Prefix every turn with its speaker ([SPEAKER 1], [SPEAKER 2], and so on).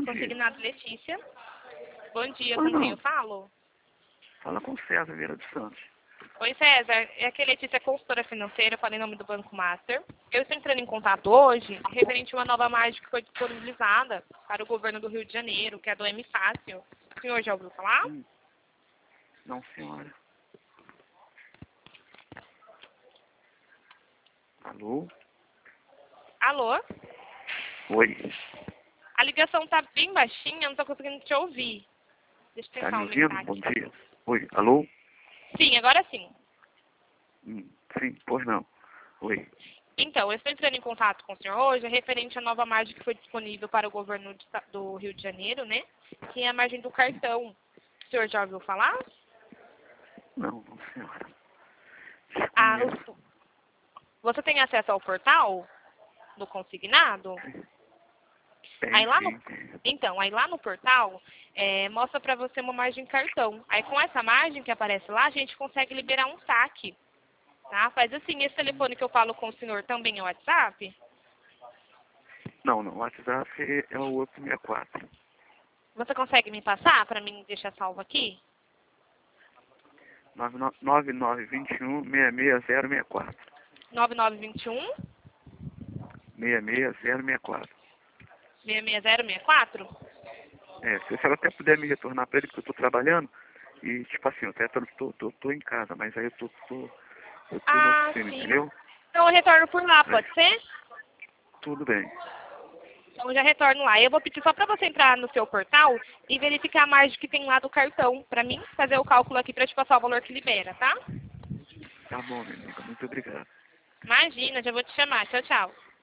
[SPEAKER 1] dia.
[SPEAKER 2] Consignado Letícia. Bom dia,
[SPEAKER 1] Pois
[SPEAKER 2] com quem
[SPEAKER 1] não.
[SPEAKER 2] eu falo?
[SPEAKER 1] Fala com César Vieira dos Santos.
[SPEAKER 2] Oi, César. É que a Letícia é consultora financeira, fala em nome do Banco Master. Eu estou entrando em contato hoje referente a uma nova margem que foi disponibilizada para o governo do Rio de Janeiro, que é do M Fácil. O senhor já ouviu falar?
[SPEAKER 1] Não, senhora. Alô?
[SPEAKER 2] Alô?
[SPEAKER 1] Oi.
[SPEAKER 2] A ligação tá bem baixinha, eu não estou conseguindo te ouvir. Deixa eu
[SPEAKER 1] Tá
[SPEAKER 2] tentar
[SPEAKER 1] me ouvindo?
[SPEAKER 2] aumentar
[SPEAKER 1] Bom
[SPEAKER 2] aqui.
[SPEAKER 1] dia. Oi. Alô?
[SPEAKER 2] Sim, agora sim.
[SPEAKER 1] Sim, pois não. Oi.
[SPEAKER 2] Então, eu estou entrando em contato com o senhor hoje referente à nova margem que foi disponível para o governo do Rio de Janeiro, né? Que é a margem do cartão. O senhor já ouviu falar?
[SPEAKER 1] Não, senhora.
[SPEAKER 2] Ah,
[SPEAKER 1] Desconheço.
[SPEAKER 2] você tem acesso ao portal do consignado? Aí
[SPEAKER 1] Tem,
[SPEAKER 2] lá no,
[SPEAKER 1] sim, tem.
[SPEAKER 2] então, aí lá no portal, mostra para você uma margem cartão. Aí com essa margem que aparece lá, a gente consegue liberar um saque. Tá? Faz assim, esse telefone que eu falo com o senhor também é o WhatsApp?
[SPEAKER 1] Não, o WhatsApp é o 864.
[SPEAKER 2] Você consegue me passar para mim deixar salvo aqui?
[SPEAKER 1] 9921-66064.
[SPEAKER 2] 9921
[SPEAKER 1] 66064.
[SPEAKER 2] 66064?
[SPEAKER 1] Se a senhora até puder me retornar para ele, porque eu estou trabalhando, e tipo assim, eu até tô em casa, mas aí eu tô na
[SPEAKER 2] Ah,
[SPEAKER 1] oficina,
[SPEAKER 2] sim.
[SPEAKER 1] entendeu?
[SPEAKER 2] Então eu retorno por lá,
[SPEAKER 1] Mas
[SPEAKER 2] pode ser?
[SPEAKER 1] tudo bem.
[SPEAKER 2] Então eu já retorno lá. Eu vou pedir só para você entrar no seu portal e verificar a margem que tem lá do cartão, para mim fazer o cálculo aqui para te passar o valor que libera, tá?
[SPEAKER 1] Tá bom, minha amiga. Muito obrigado.
[SPEAKER 2] Imagina, já vou te chamar. Tchau, tchau.